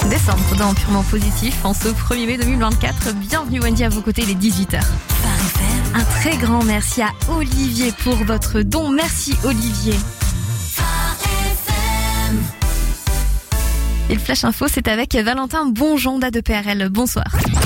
Décembre dans Purement Positif en ce 1er mai 2024. Bienvenue Wendy à vos côtés, il est 18h. Un très grand merci à Olivier pour votre don. Merci Olivier. Et le Flash Info, c'est avec Valentin Bonjonda de PRL. Bonsoir.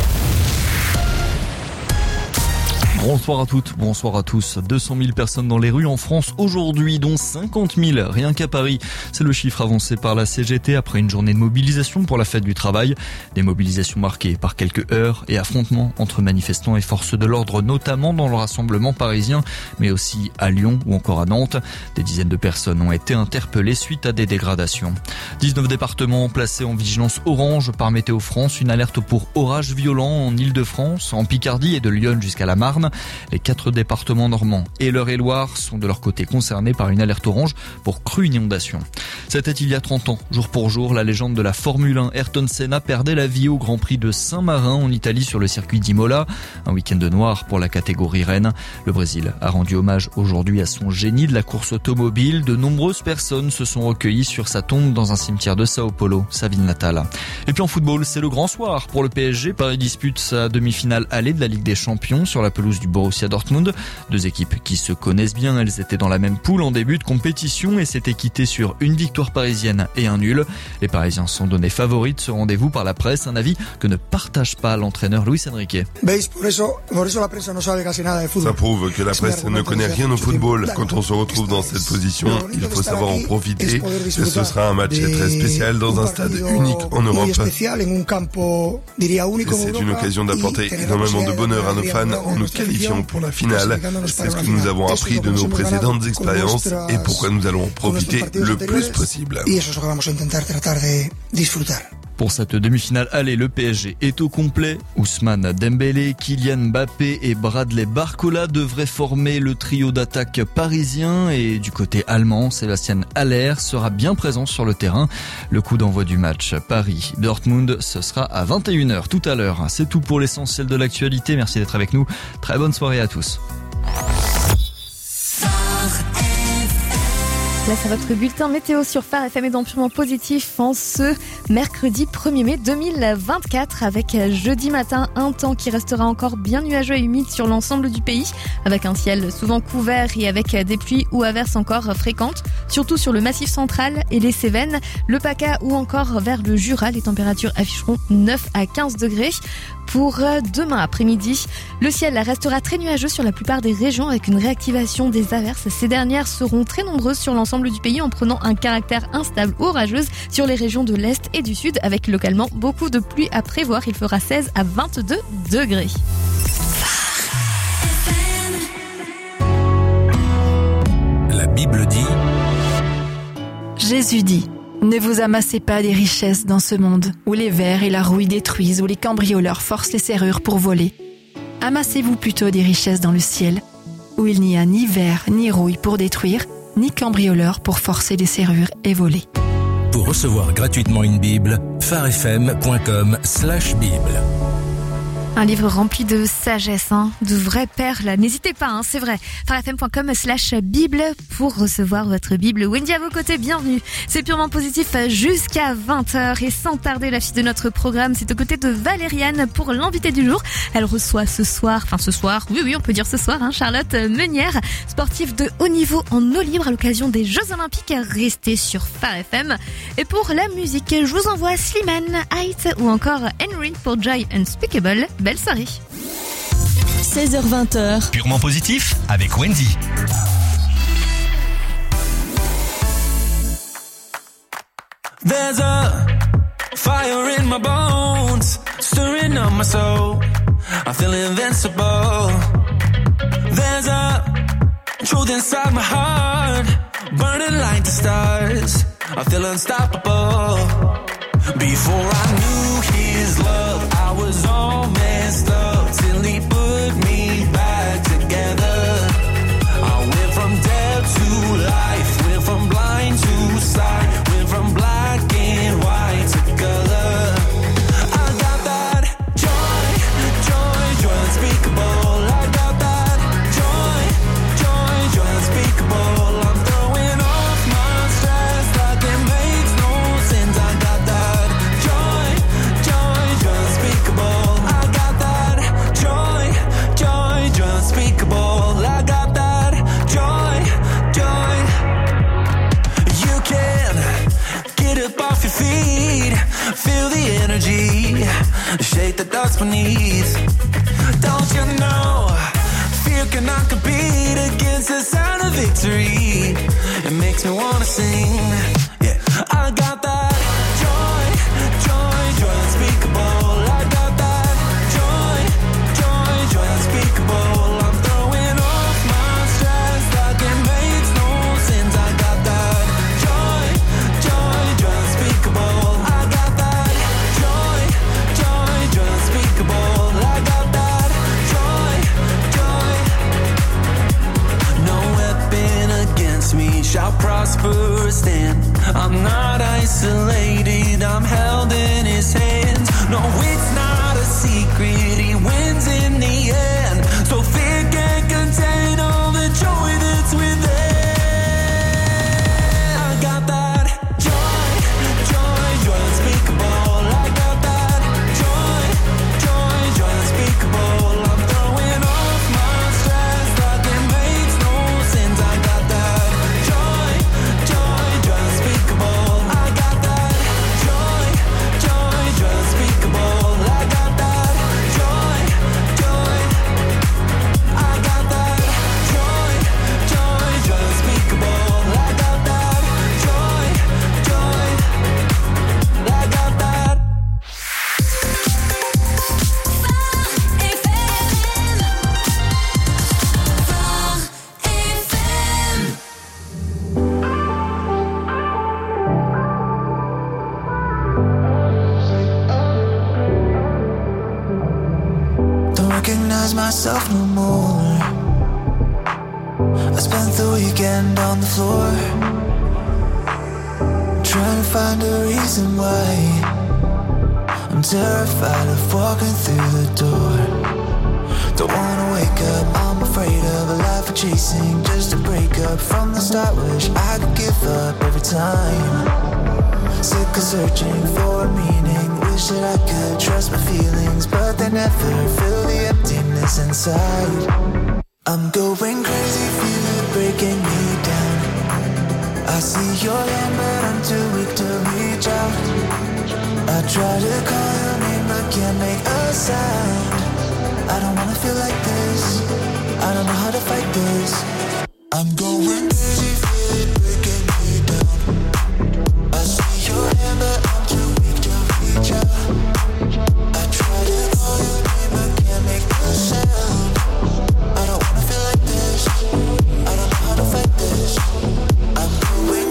Bonsoir à toutes, bonsoir à tous. 200 000 personnes dans les rues en France aujourd'hui, dont 50 000 rien qu'à Paris. C'est le chiffre avancé par la CGT après une journée de mobilisation pour la fête du travail. Des mobilisations marquées par quelques heures et affrontements entre manifestants et forces de l'ordre, notamment dans le rassemblement parisien, mais aussi à Lyon ou encore à Nantes. Des dizaines de personnes ont été interpellées suite à des dégradations. 19 départements placés en vigilance orange par Météo France. Une alerte pour orages violents en Île-de-France, en Picardie et de Lyon jusqu'à la Marne. Les 4 départements normands et l'Eure-et-Loire sont de leur côté concernés par une alerte orange pour crue inondation. C'était il y a 30 ans, jour pour jour, la légende de la Formule 1, Ayrton Senna, perdait la vie au Grand Prix de Saint-Marin en Italie sur le circuit d'Imola. Un week-end de noir pour la catégorie reine. Le Brésil a rendu hommage aujourd'hui à son génie de la course automobile. De nombreuses personnes se sont recueillies sur sa tombe dans un cimetière de Sao Paulo, sa ville natale. Et puis en football, c'est le grand soir pour le PSG. Paris dispute sa demi-finale allée de la Ligue des Champions sur la pelouse du Borussia Dortmund. 2 équipes qui se connaissent bien, elles étaient dans la même poule en début de compétition et s'étaient quittées sur une victoire parisienne et un nul. Les Parisiens sont donnés favoris de ce rendez-vous par la presse, un avis que ne partage pas l'entraîneur Luis Enrique. Ça prouve que la presse ne connaît rien au football. Quand on se retrouve dans cette position, il faut savoir en profiter. Ce sera un match très spécial dans un stade unique en Europe. C'est une occasion d'apporter énormément de bonheur à nos fans en nous qualifiant pour la finale. C'est ce que nous avons appris de nos précédentes expériences et pourquoi nous allons en profiter le plus possible. Pour cette demi-finale allée, le PSG est au complet. Ousmane Dembélé, Kylian Mbappé et Bradley Barcola devraient former le trio d'attaque parisien. Et du côté allemand, Sébastien Haller sera bien présent sur le terrain. Le coup d'envoi du match Paris-Dortmund, ce sera à 21h tout à l'heure. C'est tout pour l'essentiel de l'actualité. Merci d'être avec nous. Très bonne soirée à tous. Là, c'est votre bulletin météo sur Phare FM et dans Purement Positif en ce mercredi 1er mai 2024 avec jeudi matin un temps qui restera encore bien nuageux et humide sur l'ensemble du pays avec un ciel souvent couvert et avec des pluies ou averses encore fréquentes, surtout sur le Massif central et les Cévennes, le PACA ou encore vers le Jura. Les températures afficheront 9 à 15 degrés. Pour demain après-midi, le ciel restera très nuageux sur la plupart des régions avec une réactivation des averses. Ces dernières seront très nombreuses sur l'ensemble du pays en prenant un caractère instable ou orageuse sur les régions de l'Est et du Sud avec localement beaucoup de pluie à prévoir. Il fera 16 à 22 degrés. La Bible dit... Jésus dit: ne vous amassez pas des richesses dans ce monde, où les vers et la rouille détruisent, où les cambrioleurs forcent les serrures pour voler. Amassez-vous plutôt des richesses dans le ciel, où il n'y a ni vers ni rouille pour détruire, ni cambrioleurs pour forcer les serrures et voler. Pour recevoir gratuitement une Bible, pharefm.com/Bible. Un livre rempli de sagesse, de vraies perles. N'hésitez pas, c'est vrai. pharefm.com/Bible pour recevoir votre Bible. Wendy à vos côtés, bienvenue. C'est Purement Positif jusqu'à 20h. Et sans tarder, la suite de notre programme, c'est aux côtés de Valériane pour l'invité du jour. Elle reçoit ce soir, oui, on peut dire ce soir, Charlotte Meunière, sportive de haut niveau en eau libre à l'occasion des Jeux Olympiques. Restez sur Phare FM. Et pour la musique, je vous envoie Slimane, Height ou encore Henry pour Joy Unspeakable. Belle soirée. 16h-20h. Purement Positif avec Wendy. There's a fire in my bones, stirring up my soul. I feel invincible. There's a truth inside my heart, burning like the stars. I feel unstoppable. Before I knew his love, I was all messed up till he put me back together. I went from dead to life, went from blind to sight, went from black and white to color. I got that joy, joy, joy unspeakable. I got that joy, joy, joy unspeakable. I'm throwing off my stress like it makes no sense. I got that joy, what's beneath. Don't you know, fear cannot compete against the sound of victory. It makes me wanna sing, yeah. I got that joy, joy, joy unspeakable. I got that joy, joy, joy unspeakable. I'm throwing off my stress like it makes no sense. I got that joy, joy, joy unspeakable. I got that joy, joy, joy unspeakable. I got that joy, joy. No weapon against me shall prosper or stand. I'm not isolated, I'm held in his hands. No, it's not a secret, he wins in the end. So fear can't contain all the joy that's within. I got that joy, joy, joy unspeakable. I got that joy, joy, joy unspeakable. I'm throwing off my stress like it makes no sense. I got that joy, joy, joy unspeakable. I got that joy, joy, joy unspeakable. I got that joy, joy. I got that joy, joy, joy unspeakable. I got that joy, joy. I got that. Don't recognize myself no more. I spent the weekend on the floor, trying to find a reason why I'm terrified of walking through the door. Don't wanna wake up, I'm afraid of a life of chasing just to break up from the start. Wish I could give up every time. Sick of searching for a meaning. Wish that I could trust my feelings, but they never fill the emptiness inside. I'm going crazy, feel it breaking me down. I see your hand, but I'm too weak to reach out. I try to call your name, but can't make a sound. I don't wanna feel like this, I don't know how to fight this. I'm going crazy, feel it breaking me down. I see your hand, but I'm too weak to reach out. I try to call your name, but can't make a sound. I don't wanna feel like this, I don't know how to fight this. I'm going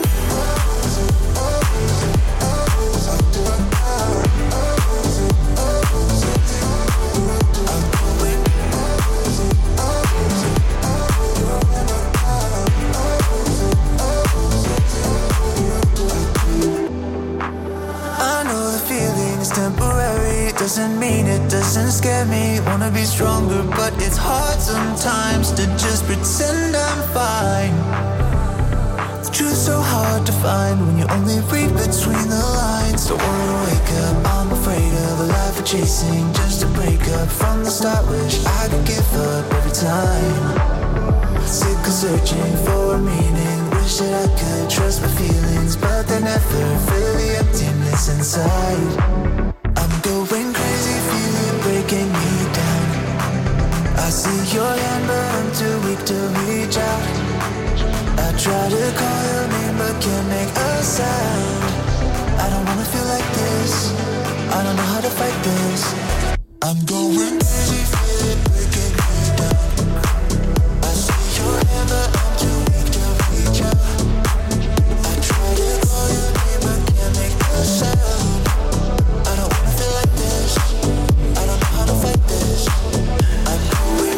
temporary, doesn't mean it doesn't scare me. Wanna be stronger, but it's hard sometimes to just pretend I'm fine. The truth's so hard to find when you only read between the lines. Don't wanna wake up, I'm afraid of a life of chasing just to break up from the start. Wish I could give up every time. Sick of searching for a meaning. Wish that I could trust my feelings, but they never fill the emptiness inside. I'm going crazy, feel it breaking me down. I see your hand, but I'm too weak to reach out. I try to call your name, but can't make a sound. I don't wanna feel like this, I don't know how to fight this. I'm going crazy, feel it breaking me down. I see your hand, but I'm too weak to reach out. I try to call your name, but can't make a sound. I don't wanna feel like this, I don't know how to fight this. I'm going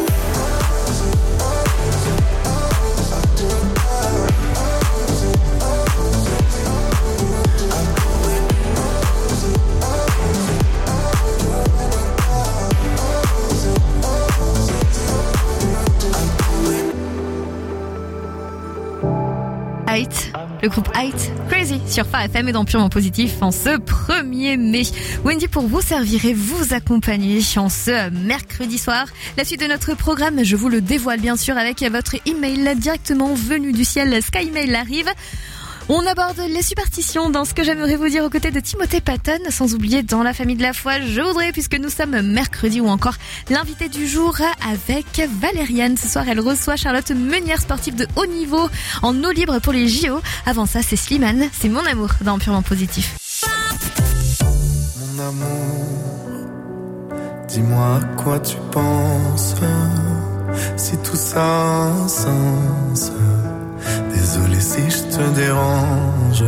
le groupe Height, Crazy sur Phare FM et dans Purement Positif en ce 1er mai. Wendy pour vous servir et vous accompagner en ce mercredi soir. La suite de notre programme, je vous le dévoile bien sûr avec votre email directement venu du ciel. Sky Mail arrive. On aborde les superstitions dans ce que j'aimerais vous dire aux côtés de Timothée Patton, sans oublier dans la famille de la foi, je voudrais, puisque nous sommes mercredi, ou encore l'invité du jour avec Valériane. Ce soir, elle reçoit Charlotte Meunière, sportive de haut niveau en eau libre pour les JO. Avant ça, c'est Slimane, c'est Mon amour dans Purement Positif. Mon amour, dis-moi à quoi tu penses, si tout ça a un sens. Désolé si je te dérange.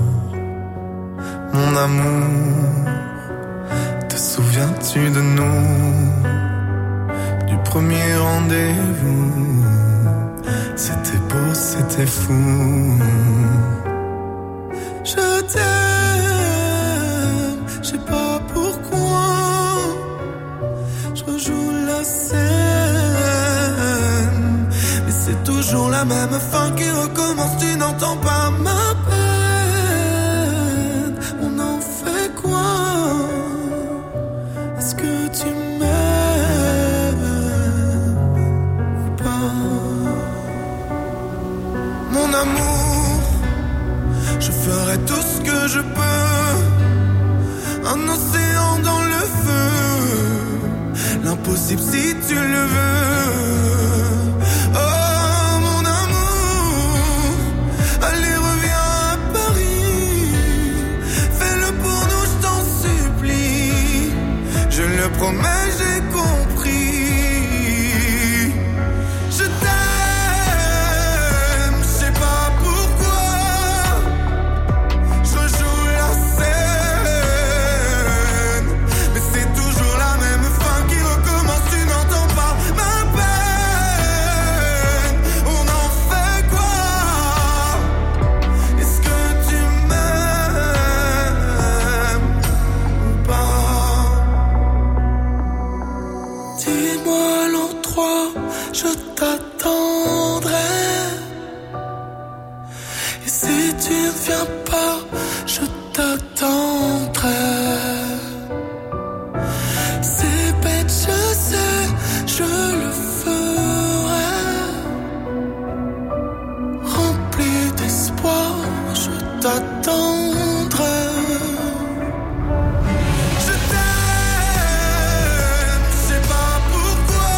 Mon amour, te souviens-tu de nous, du premier rendez-vous? C'était beau, c'était fou. Je t'aime, je sais pas pourquoi. Je rejoue la scène, mais c'est toujours la même fin qui recommence. Tu n'entends pas ma peine. On en fait quoi? Est-ce que tu m'aimes ou pas? Mon amour, je ferai tout ce que je peux. Un océan dans le feu, l'impossible si tu le veux. Oh mon amour, allez reviens à Paris. Fais-le pour nous, je t'en supplie. Je le promets, j'ai compris. Je t'aime, je sais pas pourquoi. Je rejoue la scène, mais c'est toujours la même fin qui recommence. Tu n'entends pas ma peine. On en fait quoi? Est-ce que tu m'aimes ou pas? Dis-moi l'endroit, je t'attendrai. Et si tu ne viens pas, je t'attendrai. C'est bête, je sais, je le ferai. Rempli d'espoir, je t'attendrai. Je t'aime, je sais pas pourquoi.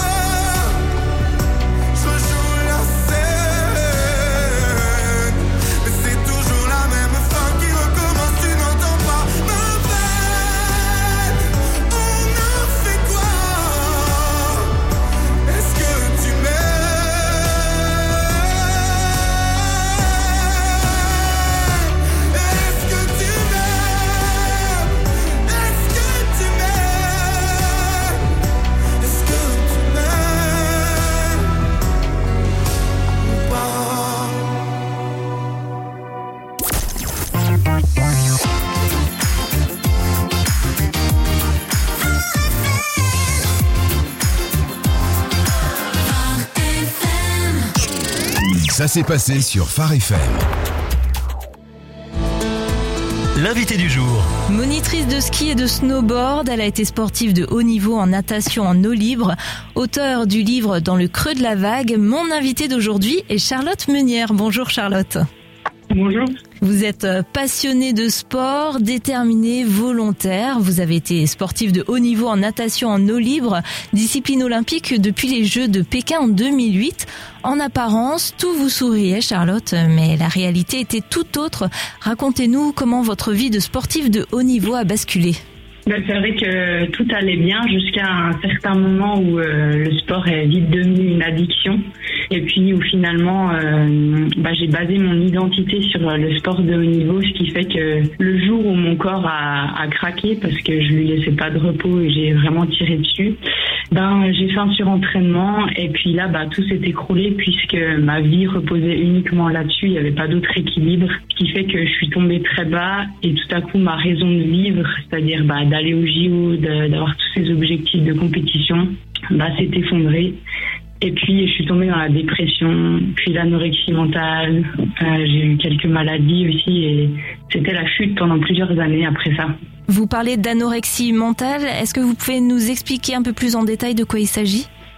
Je rejoue la scène, mais c'est toujours la même fin qui recommence. Tu n'entends pas ma peine. On en fait quoi? Est-ce que tu m'aimes? Est-ce que tu m'aimes? Est-ce que tu m'aimes? Est-ce que tu m'aimes ou pas? Ça s'est passé sur Phare FM. L'invité du jour. Monitrice de ski et de snowboard, elle a été sportive de haut niveau en natation en eau libre. Auteure du livre Dans le creux de la vague, mon invitée d'aujourd'hui est Charlotte Meunière. Bonjour Charlotte. Bonjour. Vous êtes passionnée de sport, déterminée, volontaire. Vous avez été sportive de haut niveau en natation en eau libre, discipline olympique depuis les Jeux de Pékin en 2008. En apparence, tout vous souriait, Charlotte, mais la réalité était tout autre. Racontez-nous comment votre vie de sportive de haut niveau a basculé. C'est vrai que tout allait bien jusqu'à un certain moment où le sport est vite devenu une addiction. Et puis où finalement j'ai basé mon identité sur le sport de haut niveau, ce qui fait que le jour où mon corps a craqué parce que je lui laissais pas de repos et j'ai vraiment tiré dessus, j'ai fait un surentraînement et puis là tout s'est écroulé puisque ma vie reposait uniquement là-dessus, il n'y avait pas d'autre équilibre, ce qui fait que je suis tombée très bas et tout à coup ma raison de vivre, c'est-à-dire d'aller au JO, d'avoir tous ces objectifs de compétition, s'est effondrée. Et puis je suis tombée dans la dépression, puis l'anorexie mentale, j'ai eu quelques maladies aussi et c'était la chute pendant plusieurs années après ça. Vous parlez d'anorexie mentale, est-ce que vous pouvez nous expliquer un peu plus en détail de quoi il s'agit ?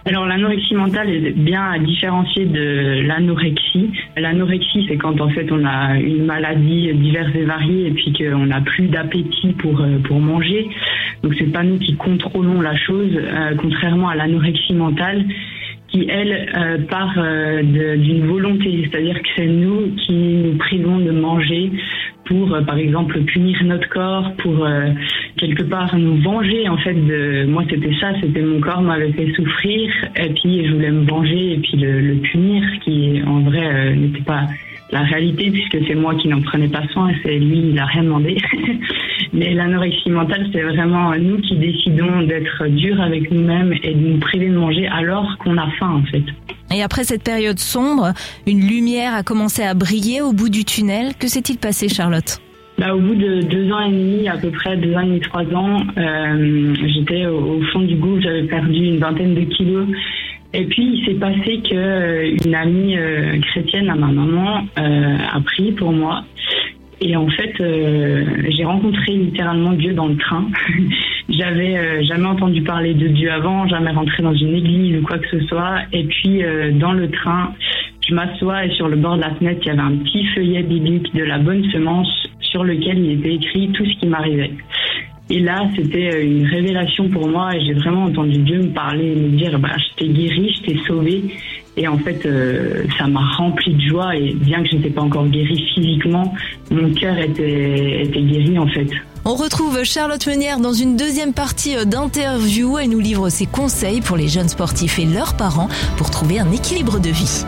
Alors l'anorexie mentale est bien à différencier de l'anorexie. L'anorexie, c'est quand en fait on a une maladie diverse et variée et puis qu'on n'a plus d'appétit pour manger. Donc c'est pas nous qui contrôlons la chose, contrairement à l'anorexie mentale qui elle part d'une volonté, c'est-à-dire que c'est nous qui nous privons de manger pour par exemple punir notre corps, pour quelque part nous venger en fait moi c'était mon corps m'avait fait souffrir et puis je voulais me venger et puis le punir, qui en vrai n'était pas la réalité puisque c'est moi qui n'en prenais pas soin et c'est lui, il a rien demandé. Mais l'anorexie mentale, c'est vraiment nous qui décidons d'être durs avec nous-mêmes et de nous priver de manger alors qu'on a faim en fait. Et après cette période sombre, une lumière a commencé à briller au bout du tunnel. Que s'est-il passé, Charlotte ? Au bout de 2 ans et demi, à peu près 2 ans et demi, 3 ans, j'étais au fond du gouffre, j'avais perdu une 20aine de kilos. Et puis il s'est passé que une amie chrétienne à ma maman a prié pour moi. Et en fait, j'ai rencontré littéralement Dieu dans le train. J'avais jamais entendu parler de Dieu avant, jamais rentré dans une église ou quoi que ce soit. Et puis dans le train, je m'assois et sur le bord de la fenêtre, il y avait un petit feuillet biblique de la bonne semence sur lequel il était écrit tout ce qui m'arrivait. Et là, c'était une révélation pour moi et j'ai vraiment entendu Dieu me parler et me dire je t'ai guéri, je t'ai sauvé. Et en fait, ça m'a rempli de joie et bien que je n'étais pas encore guérie physiquement, mon cœur était guéri en fait. On retrouve Charlotte Meunière dans une deuxième partie d'interview. Elle nous livre ses conseils pour les jeunes sportifs et leurs parents pour trouver un équilibre de vie.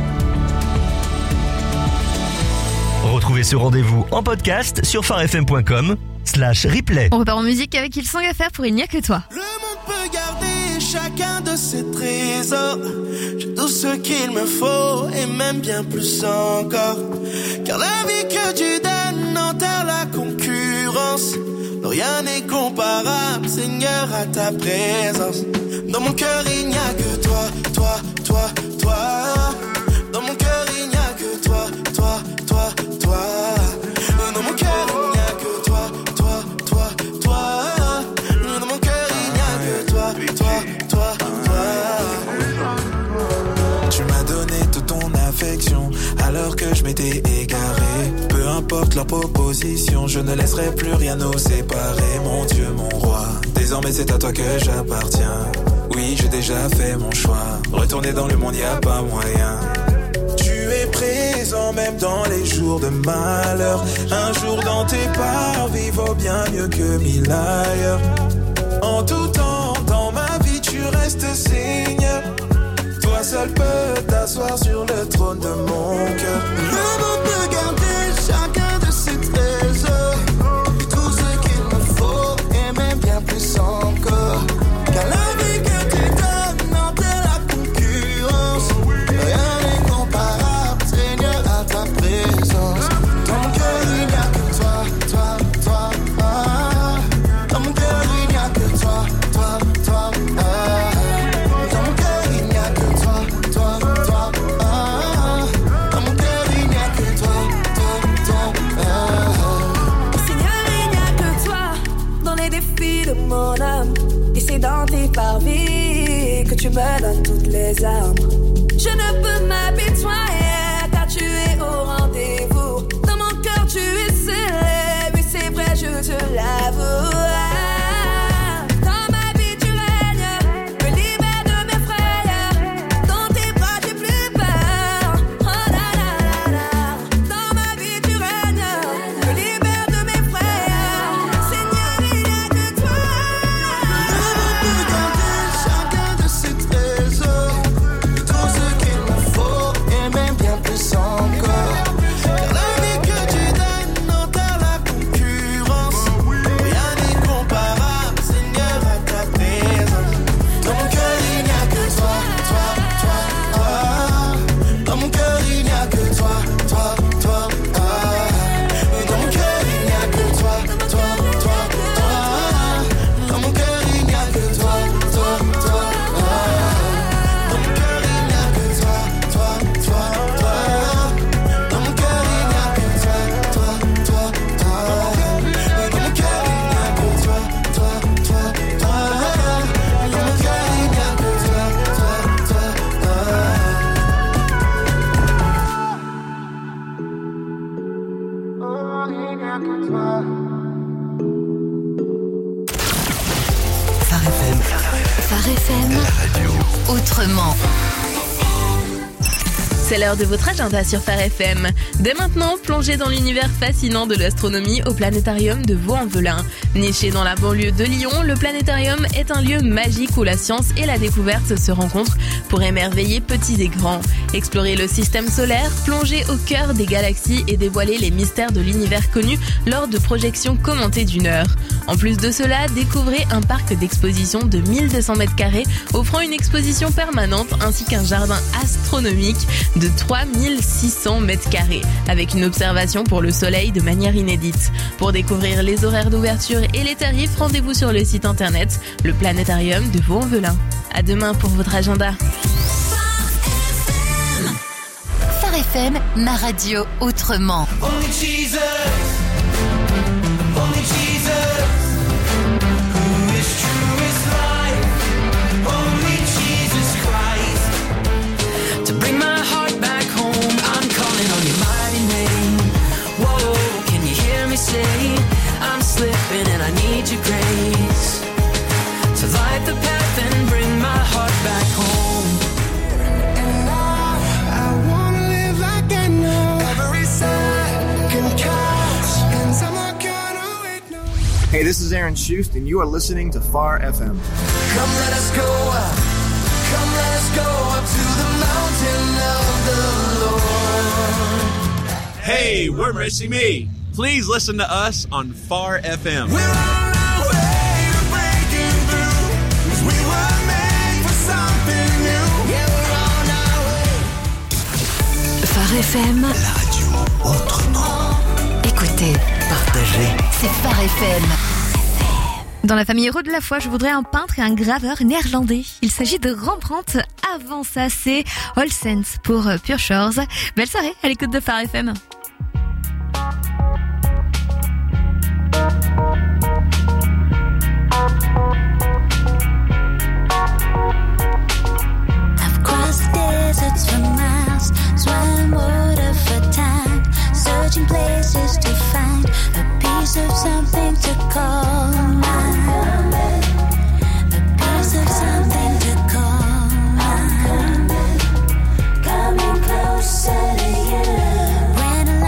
Retrouvez ce rendez-vous en podcast sur farfm.com/replay. On repart en musique avec Ils sont à faire pour Il n'y a que toi. Le monde peut garder chacun de ses trésors. J'ai tout ce qu'il me faut et même bien plus encore. Car la vie que tu donnes enterre la concurrence. Non, rien n'est comparable, Seigneur, à ta présence. Dans mon cœur il n'y a que toi, toi, toi, toi. Dans mon cœur il n'y a que toi, toi, toi, toi. Dans mon cœur il n'y a que toi, toi, toi, toi. Dans mon cœur il n'y a que toi, toi, toi, toi. Tu m'as donné toute ton affection alors que je m'étais égaré. Peu importe leur proposition, je ne laisserai plus rien nous séparer. Mon Dieu, mon roi, désormais c'est à toi que j'appartiens. Oui, j'ai déjà fait mon choix. Retourner dans le monde, y a pas moyen. Tu es présent même dans les jours de malheur. Un jour dans tes parvis vaut bien mieux que 1000 ailleurs. En tout temps, dans ma vie, tu restes Seigneur. Toi seul peux t'asseoir sur le trône de mon cœur. Le monde peut garder chacun de ses trésors. Tout ce qu'il me faut et même bien plus encore. Car la vie que tu donnes enterre la concurrence. Rien n'est comparable, Seigneur, à ta présence. Dans mon cœur il n'y a que toi, toi, toi, ah. Dans mon cœur il n'y a que toi, toi, toi, ah. Dans mon cœur il n'y a que toi, toi, toi, ah. Dans mon cœur il n'y a que toi, toi, toi, ah. Seigneur, il n'y a que toi dans les défis de mon âme. Et c'est dans tes parvis que tu me donnes toutes les armes. Je ne peux m'apitoyer car tu es au rendez-vous. Dans mon cœur tu es scellé, oui c'est vrai je te l'avoue. Dans ma vie tu règnes, me libère de mes frayeurs. Dans tes bras j'ai plus peur. Oh la la la la. Dans ma vie tu règnes, me libère de mes frayeurs. Seigneur, il n'y a que toi. Le monde peut garder chacun de ses trésors. Tout ce qu'il me faut et même bien plus encore. Car la vie que tu donnes enterre la concurrence. Rien n'est comparable, Phare FM. La radio. Autrement. C'est l'heure de votre agenda sur Phare FM. Dès maintenant, plongez dans l'univers fascinant de l'astronomie au planétarium de Vaux-en-Velin. Niché dans la banlieue de Lyon, le planétarium est un lieu magique où la science et la découverte se rencontrent pour émerveiller petits et grands. Explorez le système solaire, plongez au cœur des galaxies et dévoilez les mystères de l'univers connu lors de projections commentées d'1 heure. En plus de cela, découvrez un parc d'exposition de 1200 m² offrant une exposition permanente ainsi qu'un jardin astronomique de 3600 m² avec une observation pour le soleil de manière inédite. Pour découvrir les horaires d'ouverture et les tarifs, rendez-vous sur le site internet le planétarium de Vaux-en-Velin. À demain pour votre agenda. Phare FM, ma radio autrement. Only Jesus, only Jesus, who is true is life, only Jesus Christ. To bring my heart back home, I'm calling on your mighty name. Whoa, can you hear me say, I'm slipping and I need your grace. To light the path and bring my heart back home. And I wanna live like I know every second counts, and I'm not gonna wait no. Hey, this is Aaron Schust, and you are listening to Phare FM. Come let us go up, come let us go up to the mountain of the Lord. Hey, we're Missy Me. Please listen to us on Phare FM. We're on our way to breaking through, 'cause we were made for something new. Yeah, we're on our way. Phare FM. La radio autrement. Écoutez, Partagez. c'est Phare FM. Dans la famille Héros de la foi, je voudrais un peintre et un graveur néerlandais. Il s'agit de Rembrandt. Avant ça, c'est All Saints pour Pure Shores. Belle soirée à l'écoute de Phare FM. I've crossed deserts for miles, swam water for time, searching places to find a piece of something to call mine. A piece of something to call mine. Coming closer to you. When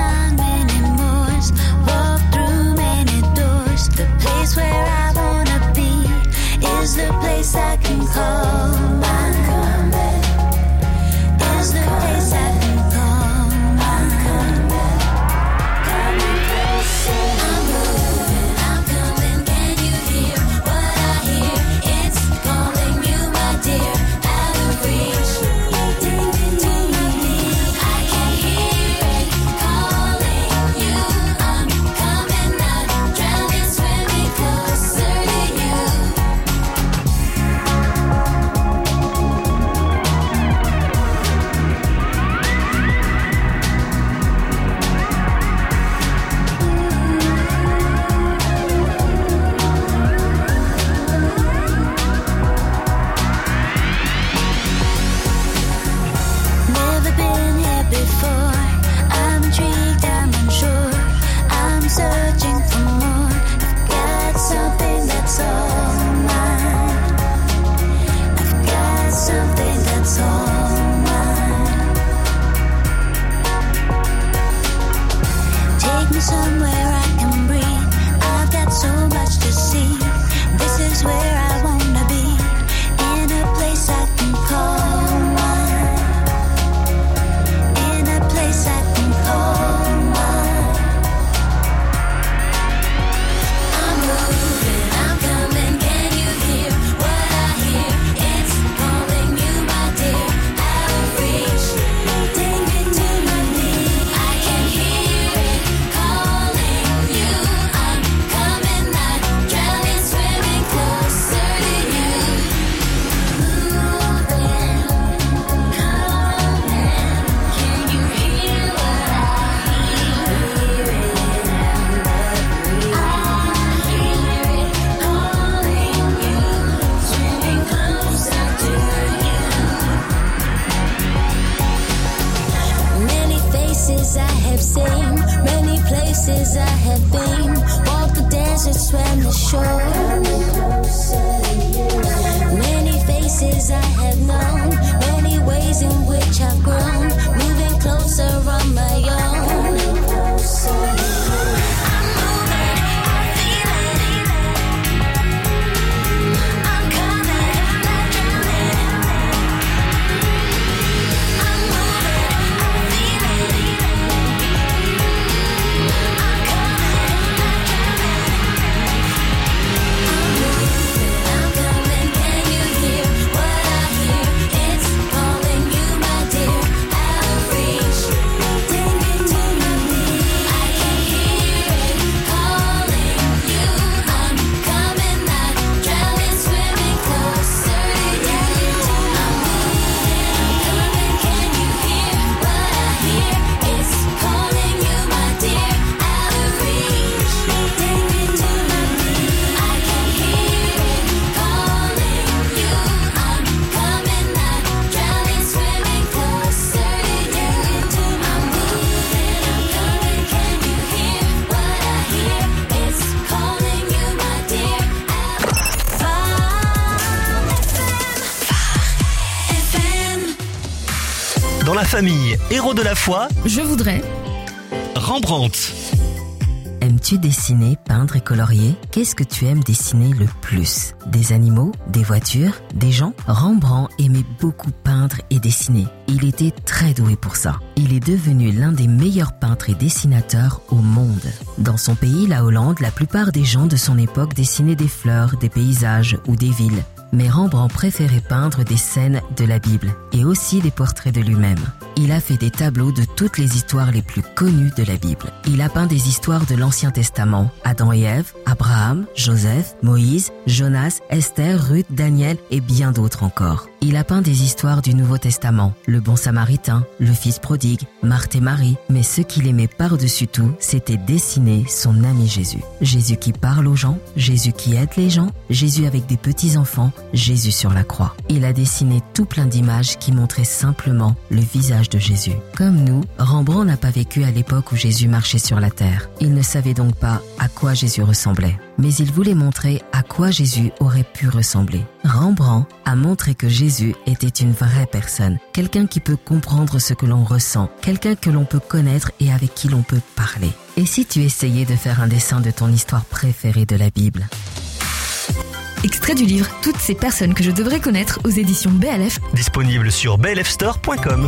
Dans la famille Héros de la foi, Je voudrais. Rembrandt. Aimes-tu dessiner, peindre et colorier? Qu'est-ce que tu aimes dessiner le plus? Des animaux? Des voitures? Des gens? Rembrandt aimait beaucoup peindre et dessiner. Il était très doué pour ça. Il est devenu l'un des meilleurs peintres et dessinateurs au monde. Dans son pays, la Hollande, la plupart des gens de son époque dessinaient des fleurs, des paysages ou des villes. Mais Rembrandt préférait peindre des scènes de la Bible et aussi des portraits de lui-même. Il a fait des tableaux de toutes les histoires les plus connues de la Bible. Il a peint des histoires de l'Ancien Testament, Adam et Ève, Abraham, Joseph, Moïse, Jonas, Esther, Ruth, Daniel et bien d'autres encore. Il a peint des histoires du Nouveau Testament, le bon samaritain, le fils prodigue, Marthe et Marie. Mais ce qu'il aimait par-dessus tout, c'était dessiner son ami Jésus. Jésus qui parle aux gens, Jésus qui aide les gens, Jésus avec des petits-enfants, Jésus sur la croix. Il a dessiné tout plein d'images qui montraient simplement le visage de Jésus. Comme nous, Rembrandt n'a pas vécu à l'époque où Jésus marchait sur la terre. Il ne savait donc pas à quoi Jésus ressemblait. Mais il voulait montrer à quoi Jésus aurait pu ressembler. Rembrandt a montré que Jésus était une vraie personne, quelqu'un qui peut comprendre ce que l'on ressent, quelqu'un que l'on peut connaître et avec qui l'on peut parler. Et si tu essayais de faire un dessin de ton histoire préférée de la Bible? Extrait du livre Toutes ces personnes que je devrais connaître aux éditions BLF. Disponible sur blfstore.com.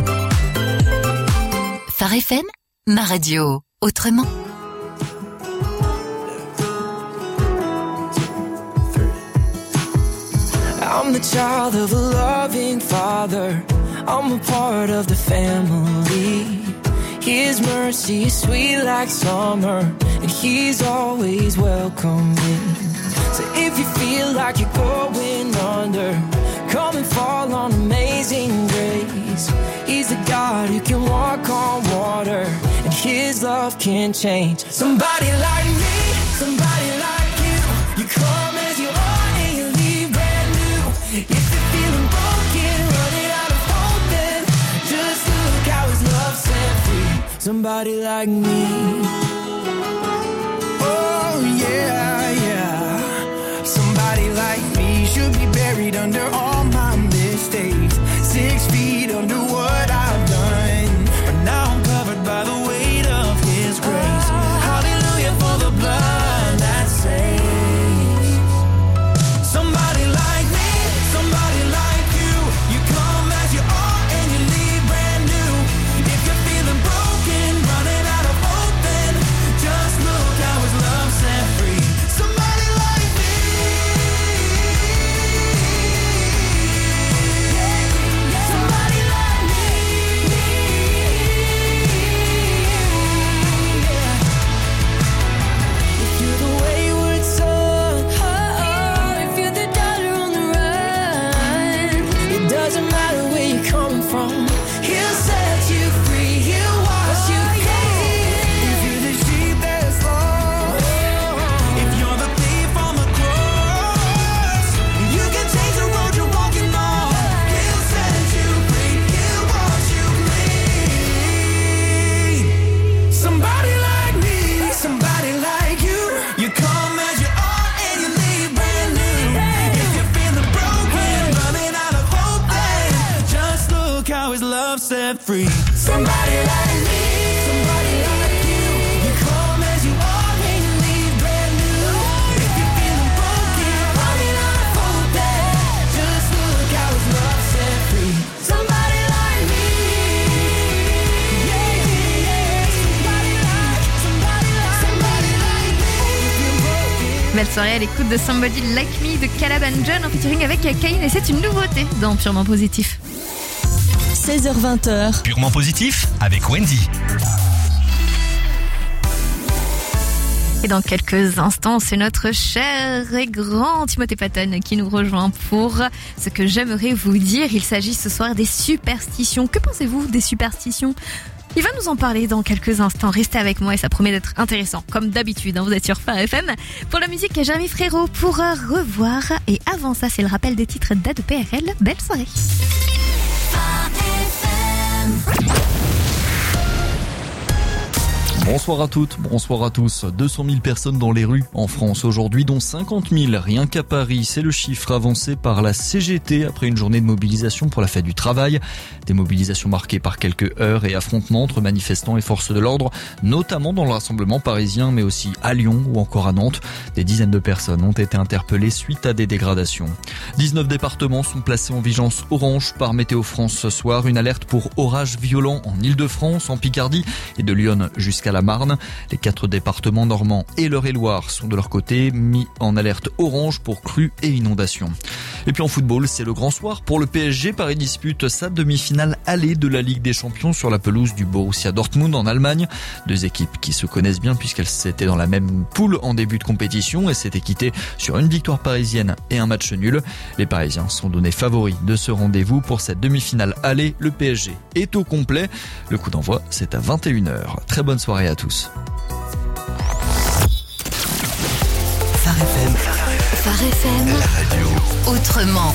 Phare FM, ma radio, autrement. I'm the child of a loving father. I'm a part of the family. His mercy is sweet like summer, and he's always welcoming. So if you feel like you're going under, come and fall on Amazing Grace. He's the God who can walk on water, and his love can change. Somebody like me, somebody like you. You come as you are and you leave brand new. If you're feeling broken, running out of hope, then just look how his love set free. Somebody like me. Oh yeah, yeah. Somebody like me should be buried under all my mistakes. 6 feet under what I've done, but now I'm covered by the weight of his grace. Hallelujah for the blood that saves. Somebody like me, somebody like you. You come as you are and you leave brand new. If you're feeling broken, running out of hope, then just look how his love set free. Somebody like me. Somebody like me. If you're the wayward son, if you're the daughter on the run, it doesn't matter where you're coming from. He'll set you free, he'll wash you clean. If you're the sheep that's lost, if you're the thief on the cross, you can change the road you're walking on. He'll set you free, he'll wash you clean. Somebody like me, somebody like you. You come as you are and you leave brand new. If you're feeling broken, running out of hope, then just look how his love set free. Somebody like me, somebody like you. You come as you are and you leave brand new. If you're feeling broken, running out of hope, then just look how his love set free. Somebody like me. Yeah, yeah, yeah. Somebody like me. If you're broken. Belle soirée à l'écoute de Somebody Like Me de Caleb and John en featuring avec Cain, et c'est une nouveauté dans Purement Positif. 16h-20h. Purement positif avec Wendy. Et dans quelques instants, c'est notre cher et grand Timothée Patton qui nous rejoint pour ce que j'aimerais vous dire. Il s'agit ce soir des superstitions. Que pensez-vous des superstitions ? Il va nous en parler dans quelques instants. Restez avec moi et ça promet d'être intéressant. Comme d'habitude, vous êtes sur Phare FM. Pour la musique, Jérémy Frérot pour revoir. Et avant ça, c'est le rappel des titres d'A2PRL. Belle soirée. Bonsoir à toutes, bonsoir à tous. 200 000 personnes dans les rues en France aujourd'hui, dont 50 000 rien qu'à Paris. C'est le chiffre avancé par la CGT après une journée de mobilisation pour la fête du travail. Des mobilisations marquées par quelques heurts et affrontements entre manifestants et forces de l'ordre, notamment dans le rassemblement parisien, mais aussi à Lyon ou encore à Nantes. Des dizaines de personnes ont été interpellées suite à des dégradations. 19 départements sont placés en vigilance orange par Météo France ce soir. Une alerte pour orages violents en Île-de-France, en Picardie et de Lyon jusqu'à la Marne. Les 4 départements normands et l'Eure-et-Loire sont de leur côté mis en alerte orange pour crues et inondations. Et puis en football, c'est le grand soir pour le PSG. Paris dispute sa demi-finale allée de la Ligue des Champions sur la pelouse du Borussia Dortmund en Allemagne. 2 équipes qui se connaissent bien puisqu'elles étaient dans la même poule en début de compétition et s'étaient quittées sur une victoire parisienne et un match nul. Les Parisiens sont donnés favoris de ce rendez-vous pour cette demi-finale allée. Le PSG est au complet. Le coup d'envoi, c'est à 21h. Très bonne soirée à tous. Phare FM. Phare FM. La radio. Autrement.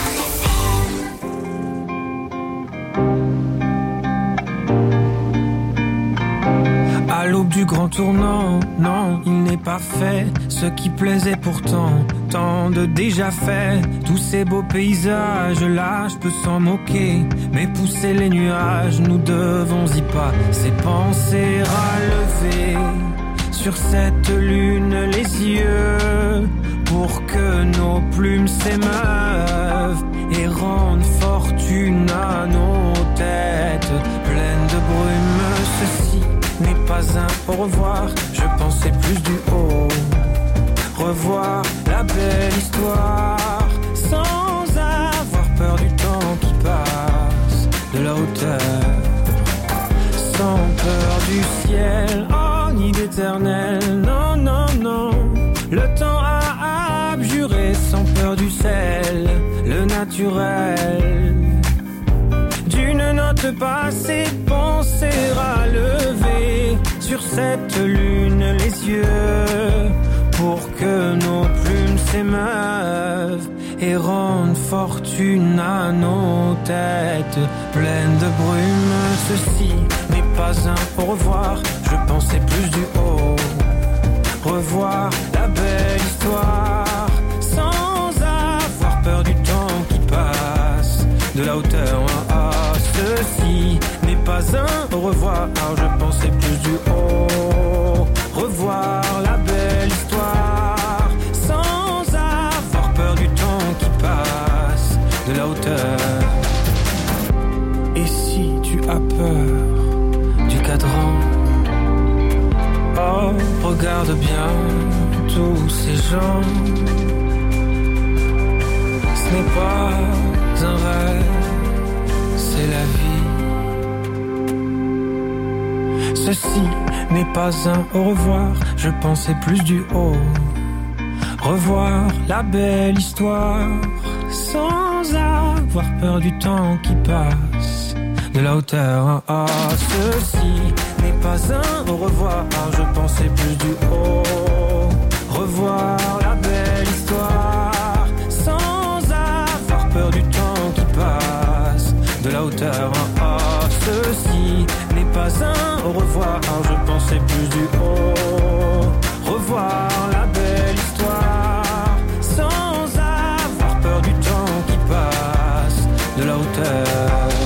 À l'aube du grand tournant, non, il n'est pas fait ce qui plaisait pourtant, tant de déjà fait. Tous ces beaux paysages là, je peux s'en moquer, mais pousser les nuages, nous devons y passer, penser à lever sur cette lune les yeux, pour que nos plumes s'émeuvent et rendent fortune à nos têtes pleines de brume. Ceci n'est pas un au revoir, je pensais plus du haut. Revoir la belle histoire sans avoir peur du temps qui passe, de la hauteur, sans peur du ciel, oh ni d'éternel, non, non, non. Le temps a abjuré sans peur du sel, le naturel. D'une note passée, penser à lever sur cette lune les yeux, pour que nos plumes s'émeuvent et rendent fortune à nos têtes pleines de brume. Ceci n'est pas un au revoir, je pensais plus du haut. Revoir la belle histoire sans avoir peur du temps qui passe, de la hauteur. Ceci n'est pas un au revoir, je pensais plus du haut. Revoir la belle histoire sans avoir peur du temps qui passe, de la hauteur. Et si tu as peur du cadran, oh, regarde bien tous ces gens. Ce n'est pas un rêve, c'est la vie. Ceci n'est pas un au revoir, je pensais plus du haut. Revoir la belle histoire sans avoir peur du temps qui passe, de la hauteur. Ah, ceci n'est pas un au revoir, je pensais plus du haut. Revoir la belle histoire sans avoir peur du temps qui passe, de la hauteur. Ah, ceci n'est pas un au revoir, je pensais plus du haut. Revoir la belle histoire sans avoir peur du temps qui passe, de la hauteur.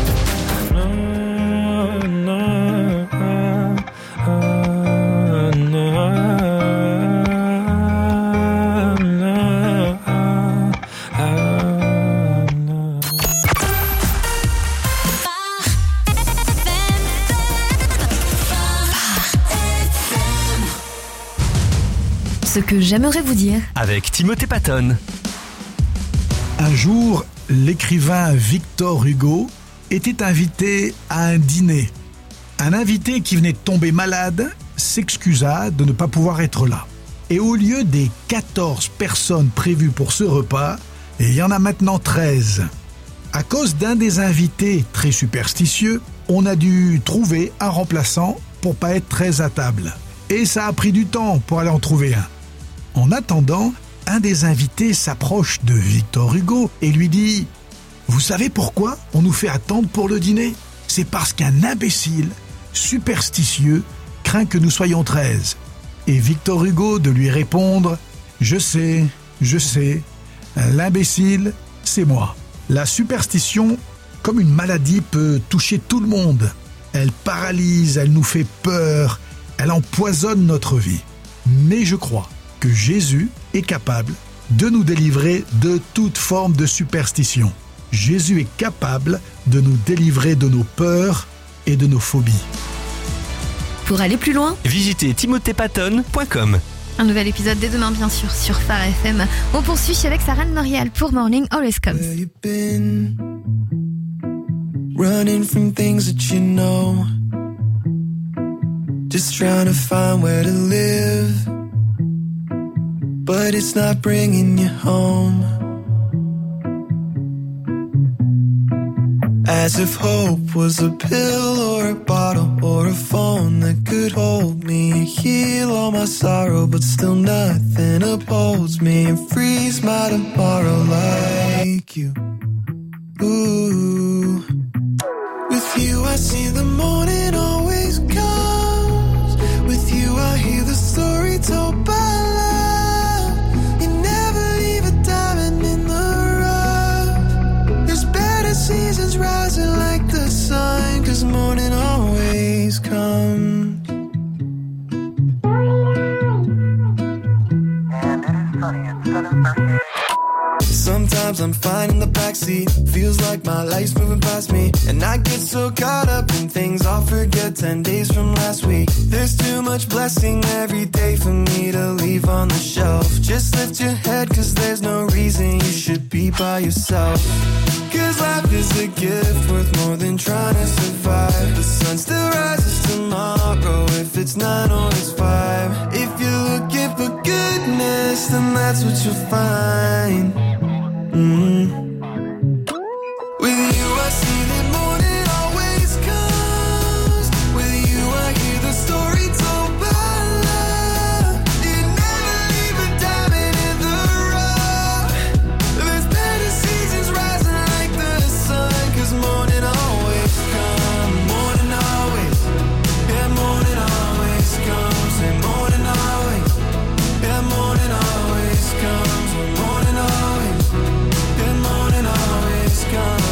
Ce que j'aimerais vous dire avec Timothée Patton. Un jour, l'écrivain Victor Hugo était invité à un dîner. Un invité qui venait de tomber malade s'excusa de ne pas pouvoir être là. Et au lieu des 14 personnes prévues pour ce repas, il y en a maintenant 13. À cause d'un des invités très superstitieux, on a dû trouver un remplaçant pour pas être 13 à table. Et ça a pris du temps pour aller en trouver un. En attendant, un des invités s'approche de Victor Hugo et lui dit « Vous savez pourquoi on nous fait attendre pour le dîner ? C'est parce qu'un imbécile, superstitieux, craint que nous soyons 13. Et Victor Hugo de lui répondre « Je sais, l'imbécile, c'est moi ». La superstition, comme une maladie, peut toucher tout le monde. Elle paralyse, elle nous fait peur, elle empoisonne notre vie. Mais je crois que Jésus est capable de nous délivrer de toute forme de superstition. Jésus est capable de nous délivrer de nos peurs et de nos phobies. Pour aller plus loin, visitez timothépatton.com. Un nouvel épisode dès demain, bien sûr, sur Phare FM. On poursuit avec Sarah Norial pour Morning Always Comes. Where you been? Running from things that you know. Just trying to find where to live. But it's not bringing you home. As if hope was a pill or a bottle or a phone that could hold me, heal all my sorrow, but still nothing upholds me and freeze my tomorrow like you. Ooh. With you I see the morning always comes. With you I hear the story told by love. You never leave a diamond in the rough. There's better seasons rising like the sun, 'cause morning always comes. Sometimes I'm fine in the backseat. Feels like my life's moving past me, and I get so caught up in things I'll forget 10 days from last week. There's too much blessing every day for me to leave on the shelf. Just lift your head, 'cause there's no reason you should be by yourself. 'Cause life is a gift worth more than trying to survive. The sun still rises tomorrow, if it's 9 or it's 5. If you're looking for goodness, then that's what you'll find. With you I see that morning always comes. With you I hear the story told by love. You never leave a diamond in the rough. There's better seasons rising like the sun, 'cause morning always comes. Morning always, yeah, morning always comes. And morning always, yeah, morning always comes. Morning always, yeah, morning always comes.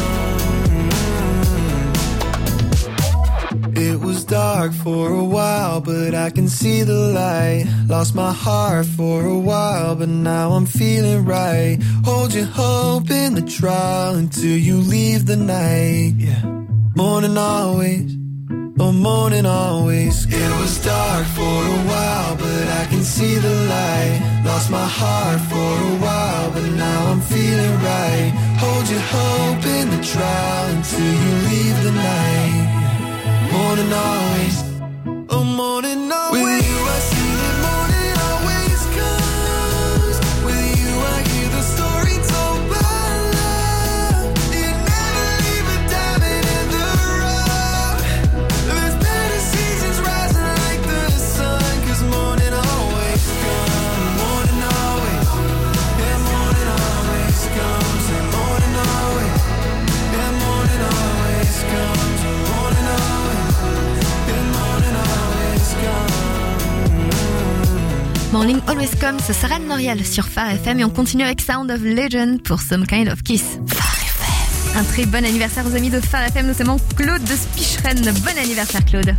It was dark for a while, but I can see the light. Lost my heart for a while, but now I'm feeling right. Hold your hope in the trial until you leave the night. Yeah, morning always, oh morning always. It was dark for a while, but I can see the light. Lost my heart for a while, but now I'm feeling right. Hold your hope in the trial until you leave the night. Morning always, oh morning always. With you I see that morning always comes. With you I hear the story told by love. You never leave a diamond in the rough. There's better seasons rising like the sun, 'cause morning always comes. Morning always, yeah, morning always comes. And morning always, yeah, morning always comes. And morning always, yeah, morning always comes. Morning Always Comes, Sarah Norial sur Phare FM, et on continue avec Sound of Legend pour Some Kind of Kiss. Phare FM. Un très bon anniversaire aux amis de Phare FM, notamment Claude de Spicheren. Bon anniversaire Claude.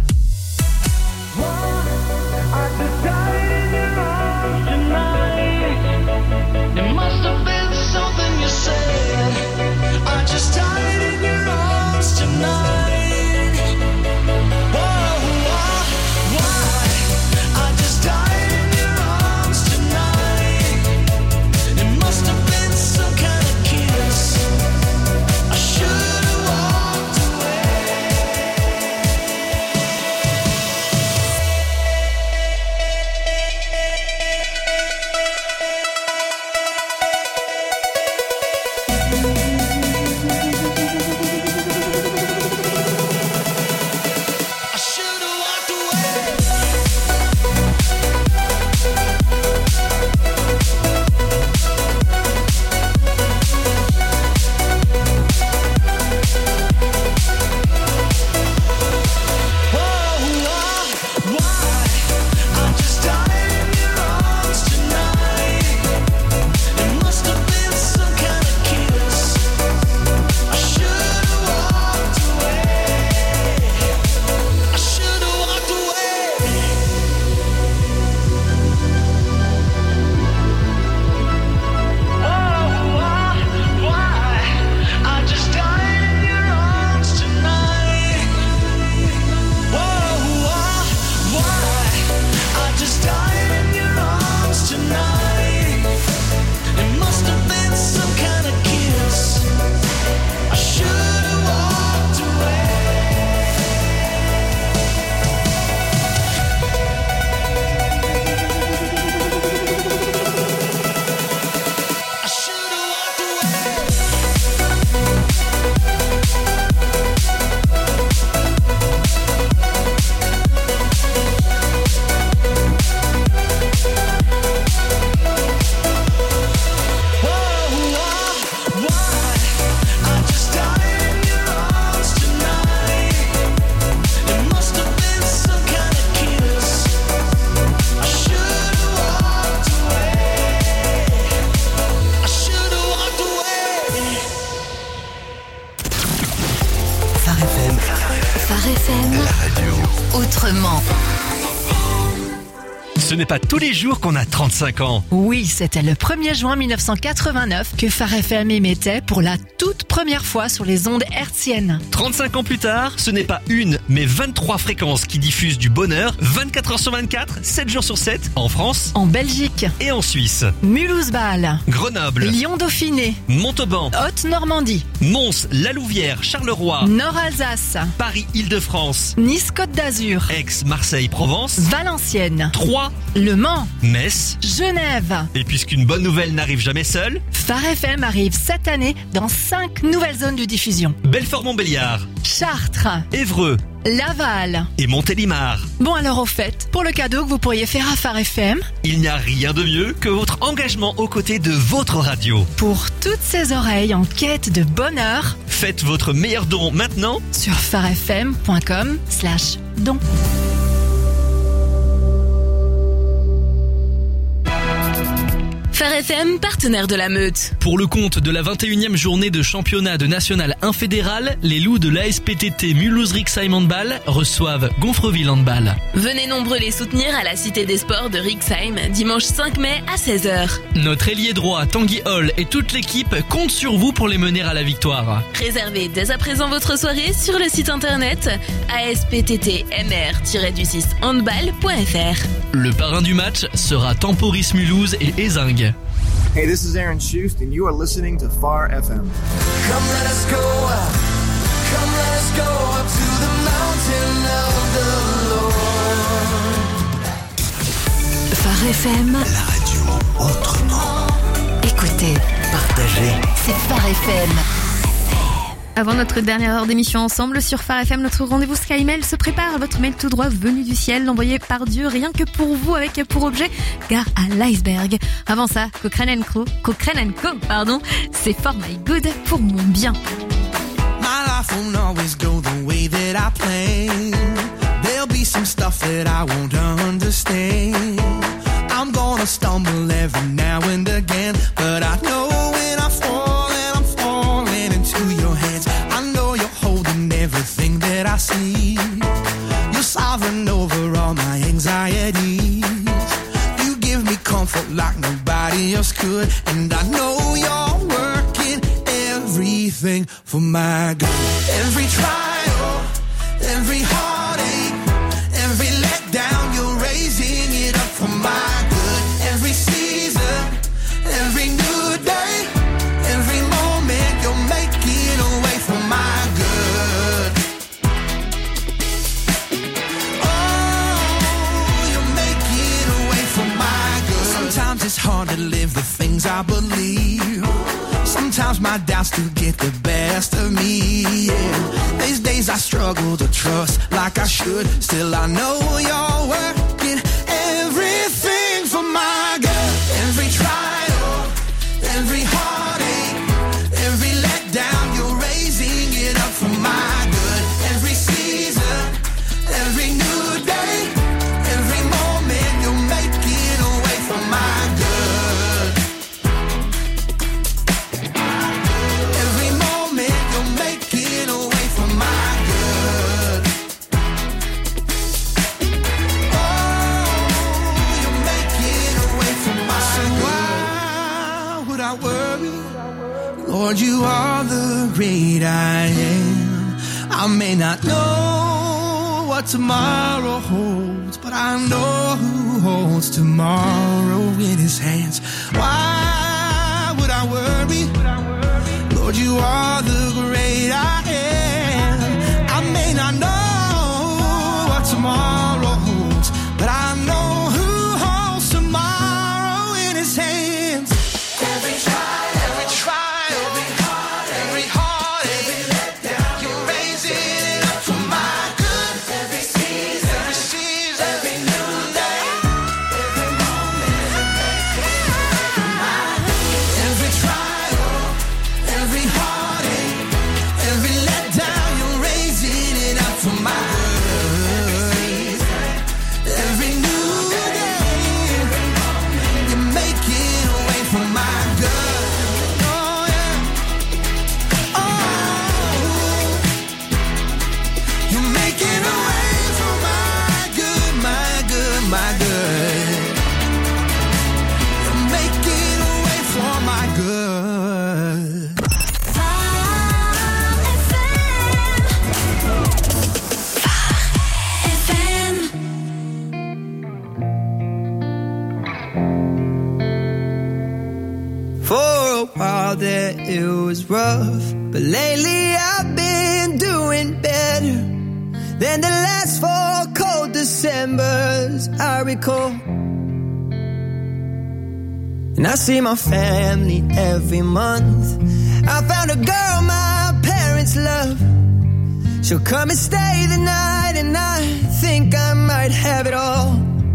Autrement. Ce n'est pas tous les jours qu'on a 35 ans. Oui, c'était le 1er juin 1989 que Phare FM émettait pour la toute première fois sur les ondes hertziennes. 35 ans plus tard, ce n'est pas une, mais 23 fréquences qui diffusent du bonheur 24 heures sur 24, 7 jours sur 7, en France, En Belgique, et en Suisse. Mulhouse-Bâle, Grenoble, Lyon-Dauphiné, Montauban, Haute-Normandie, Mons, La Louvière, Charleroi, Nord-Alsace, Paris-Île-de-France, Nice-Côte d'Azur, Aix, Marseille, Provence, Valenciennes, Troyes, Le Mans, Metz. Genève. Et puisqu'une bonne nouvelle n'arrive jamais seule, Phare FM arrive cette année dans 5 nouvelles zones de diffusion. Belfort-Montbéliard, Chartres, Évreux Laval. et Montélimar. Bon alors au fait, pour le cadeau que vous pourriez faire à Phare FM, Il n'y a rien de mieux que votre engagement aux côtés de votre radio. pour toutes ces oreilles en quête de bonheur, Faites votre meilleur don maintenant sur pharefm.com/don. Phare FM, partenaire de la Meute. Pour le compte de la 21e journée de championnat de national infédéral, les loups de l'ASPTT Mulhouse-Rixheim Handball reçoivent Gonfreville Handball. Venez nombreux les soutenir à la Cité des Sports de Rixheim, dimanche 5 mai à 16h. Notre ailier droit Tanguy Hall et toute l'équipe comptent sur vous pour les mener à la victoire. Réservez dès à présent votre soirée sur le site internet aspttmr-handball.fr. Le parrain du match sera Temporis Mulhouse et Ézingue. Hey, this is Aaron Schust, and you are listening to Far FM. Come let us go up. Come let us go up to the mountain of the Lord. Phare FM. La radio autrement. Écoutez, Partagez. c'est Phare FM. Avant notre dernière heure d'émission ensemble sur Phare FM, notre rendez-vous SkyMail se prépare. Votre mail tout droit venu du ciel, envoyé par Dieu, rien que pour vous, avec pour objet gare à l'iceberg. Avant ça, Cochrane Co, c'est For My Good, pour mon bien. My life won't always go the way that I plan. There'll be some stuff that I won't understand. I'm gonna stumble every now and again, but I know when I fall and I'm falling into your hands. I know you're holding everything that I see. You're sovereign over all my anxieties. You give me comfort like nobody else could, and I know you're working everything for my good. Every trial, every heartache, every letdown, you're raising it up for my good. Every season, every new day, every moment, you're making a way for my good. Oh, you're making a way for my good. Sometimes it's hard to live the things I believe. Sometimes my doubts do get the best of me, yeah. These days I struggle to trust like I should. Still I know you're working everything for my good. Every trial, every heartache, every letdown, you're raising it up for my good. Every season, every new day, every moment, you're making a way for my good. Every moment, you're making a way for my good. Oh, you're making a way for my good. Why would I worry? Lord, you are the great I am. I may not know what tomorrow holds, but I know who holds tomorrow in his hands. Why would I worry? Lord, you are the great I am. I may not know what tomorrow holds, but I know who holds tomorrow in his hands. Every trial, every heart, every letdown, you're raising it up for my good. Every season, every new day, every moment, you're making it for my good. Every trial. while there it was rough, but lately I've been doing better than the last 4 cold Decembers I recall. And I see my family every month. I found a girl my parents love. She'll come and stay the night, and I think I might have it all.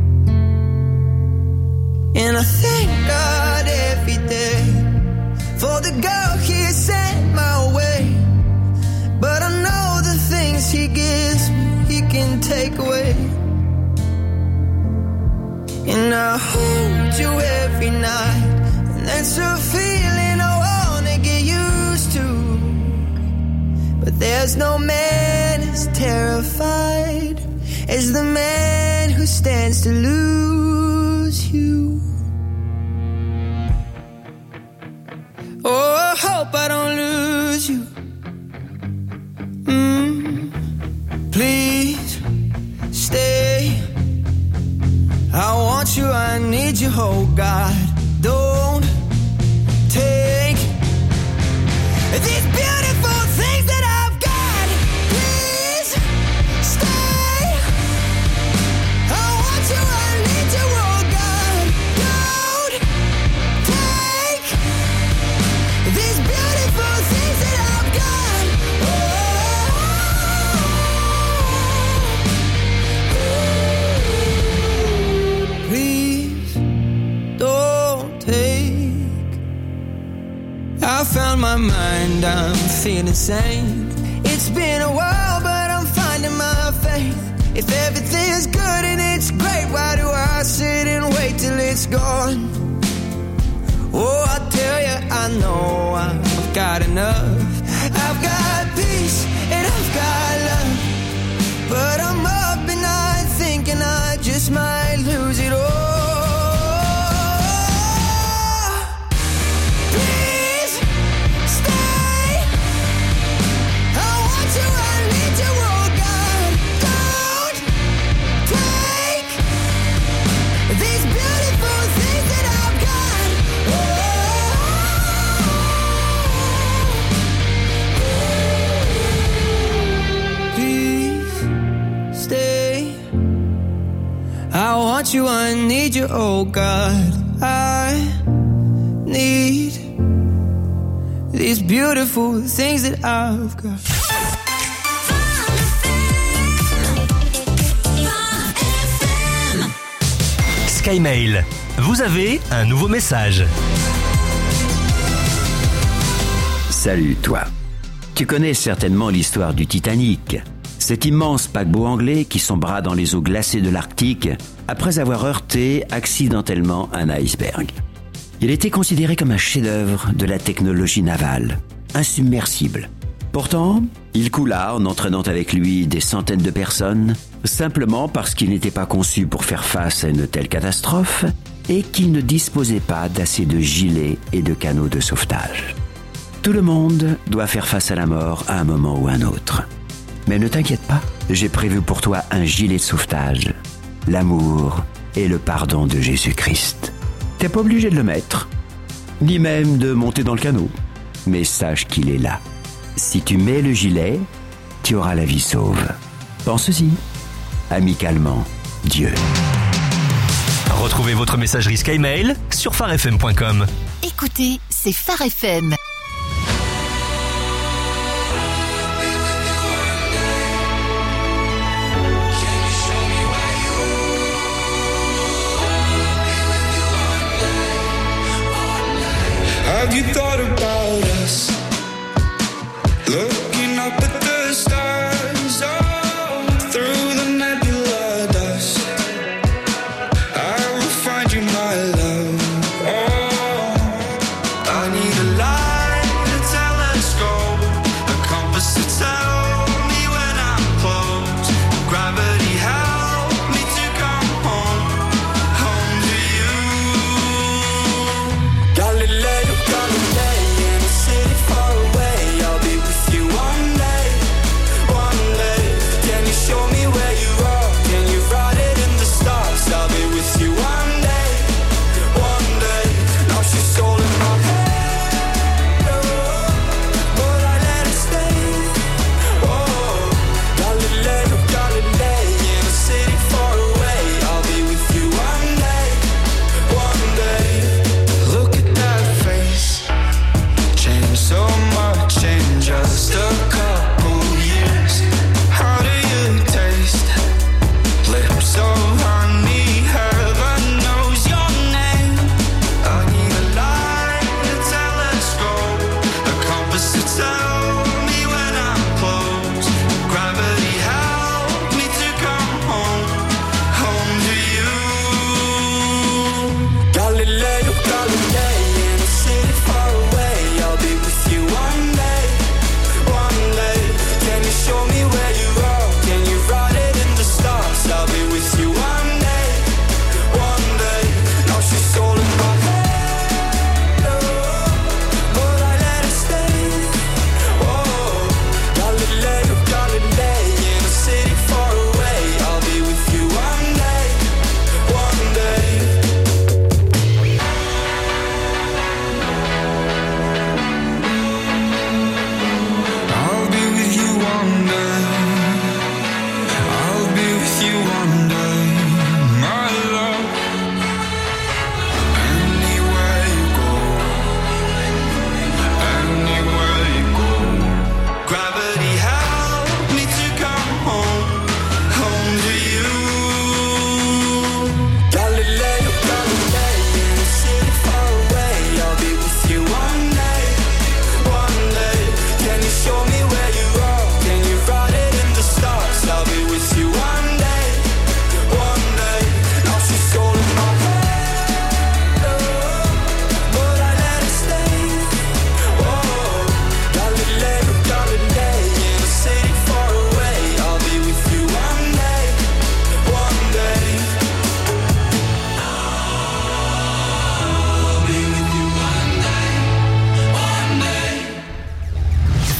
And I thank God every day for the girl He sent my way. But I know the things He gives me, He can take away. And I hold you every night, and that's a feeling I wanna get used to. But there's no man as terrified as the man who stands to lose you. Oh, I hope I don't lose you. Please stay. I want you, I need you, oh God. Don't take these beautiful things that I've got. Please stay. I want you, I need you, oh God. Don't take these beautiful things that I've got. Please don't take. I found my mind, I'm feeling sane. It's been a while, but I'm finding my faith. If everything's good and it's great, why do I sit and wait till it's gone? Oh, I tell you, I know I've got enough. I've got peace and I've got love. But I'm up at night thinking I just might lose it all. Please stay. I want you, I need you, oh God. Don't take these beautiful things that I've got. Please stay. I want you, I need you, oh God. I need these beautiful things that I've got. Skymail, vous avez un nouveau message. Salut toi. Tu connais certainement l'histoire du Titanic, cet immense paquebot anglais qui sombra dans les eaux glacées de l'Arctique après avoir heurté accidentellement un iceberg. Il était considéré comme un chef-d'œuvre de la technologie navale, insubmersible. Pourtant, il coula en entraînant avec lui des centaines de personnes, simplement parce qu'il n'était pas conçu pour faire face à une telle catastrophe et qu'il ne disposait pas d'assez de gilets et de canaux de sauvetage. Tout le monde doit faire face à la mort à un moment ou un autre. Mais ne t'inquiète pas, j'ai prévu pour toi un gilet de sauvetage, l'amour et le pardon de Jésus-Christ. T'es pas obligé de le mettre, ni même de monter dans le canot, mais sache qu'il est là. Si tu mets le gilet, tu auras la vie sauve. Pense-y. Amicalement, Dieu. Retrouvez votre messagerie Skymail sur farfm.com. Écoutez, c'est Phare FM. Have you thought about us? Looking up at the stars, oh, through the nebula dust. I will find you, my love. Oh, I need a light, a telescope, a compass to tell me when I'm close. Gravity help me to come home to you. Galileo, Galileo.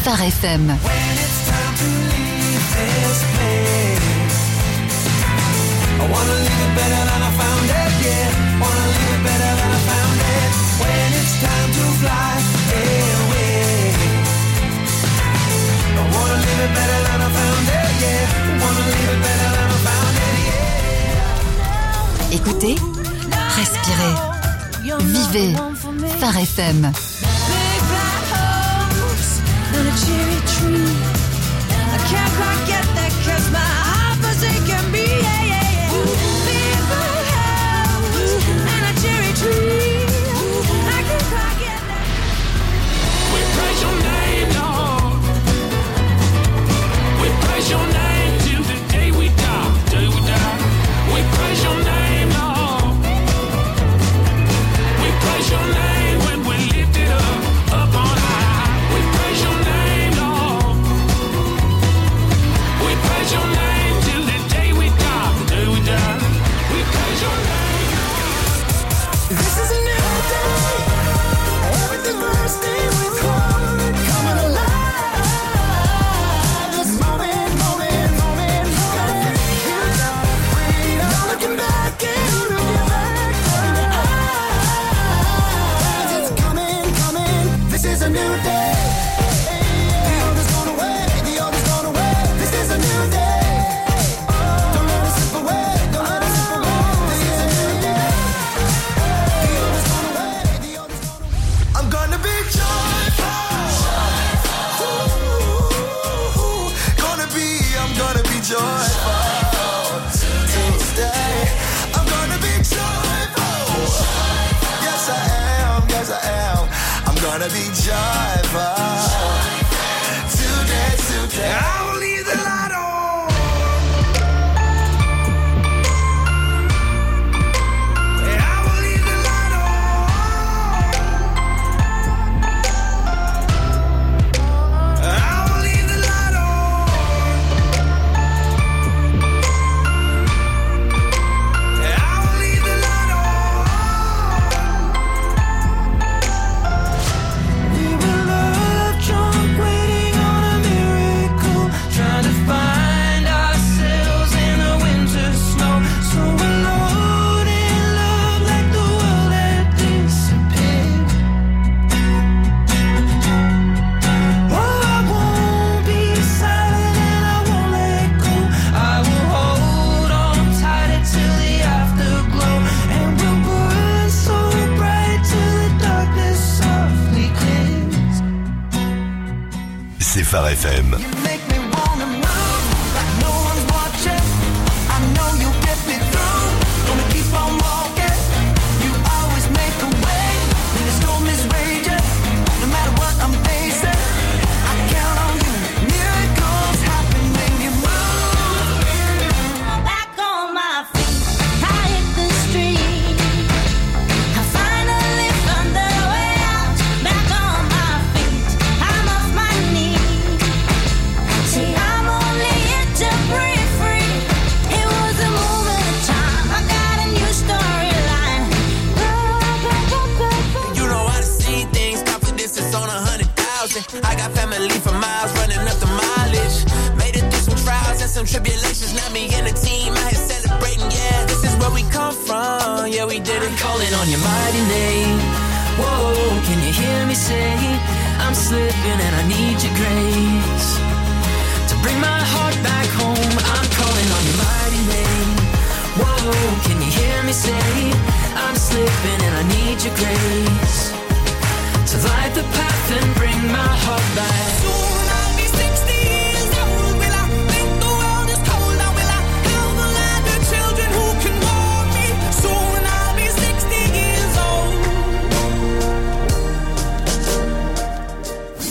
Phare FM. I wanna leave it better than I found it, yeah. Wanna leave it better than I found it. When it's time to fly away. I wanna leave it better than I found it, yeah. Wanna leave it better than I found it, yeah. Écoutez, respirez, vivez. Phare FM. Big black house and a cherry tree. I can't quite get that 'cause my heart forsaken me, yeah, yeah. Big black house and a cherry tree. I can't quite get that. We praise your name, Lord. We praise your name till the day we die, till we die. We praise your name, Lord. We praise your name when we lift it up on high. We praise your name, Lord. We praise your name till the day we die, till we die. We praise your name. This is a new day. Everything bursting with color, coming alive. This moment, moment, moment. Not looking back and looking back in your eyes. It's coming, coming. This is a new day. The old is gone away. The old is gone away. This is a new day. Don't let it slip away. Don't let it slip away. This is a new day. I'm gonna be joyful. Ooh, I'm gonna be joyful today. I'm gonna be joyful. Yes I am, yes I am. I'm gonna be joyful today. I will leave the light on. C'est Phare FM. I got family for miles running up the mileage. Made it through some trials and some tribulations. Now me and the team out here celebrating. Yeah, this is where we come from. Yeah, we did it. Calling on your mighty name. Whoa, can you hear me say I'm slipping and I need your grace to bring my heart back home. I'm calling on your mighty name. Whoa, can you hear me say I'm slipping and I need your grace to light the path and bring